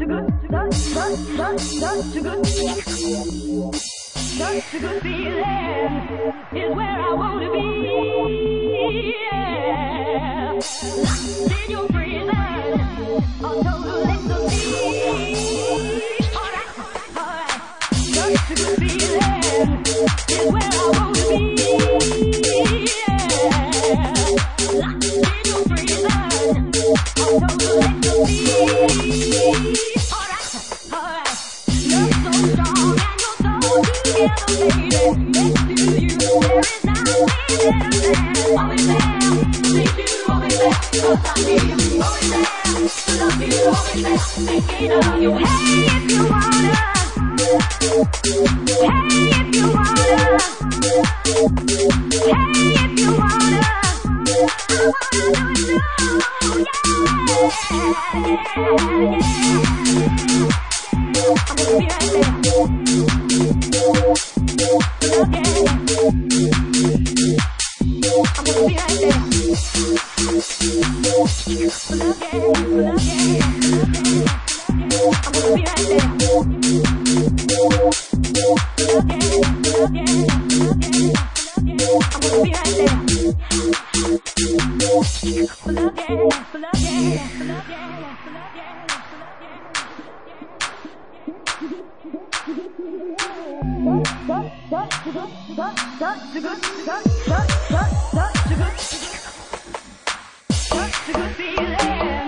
Such a good feeling is where I want to be. Yeah. Locked in your prison, a total ecstasy. Alright. Such a good feeling is where I want to be. Yeah. Locked in your prison, a total ecstasy. Alright. You're so strong and you're so together, baby. Next to you, there is nothing better. Always there, need you always there. 'Cause I need you always there. To love you always there, thinking of you. Hey, if you wanna. Hey, if you wanna. Hey, if you wanna. I wanna do it too. Yeah. I'm gonna be right there. Again. I'm gonna be right there. Again. I'm gonna be right there. Again. I'm gonna be right there. Such a good feeling.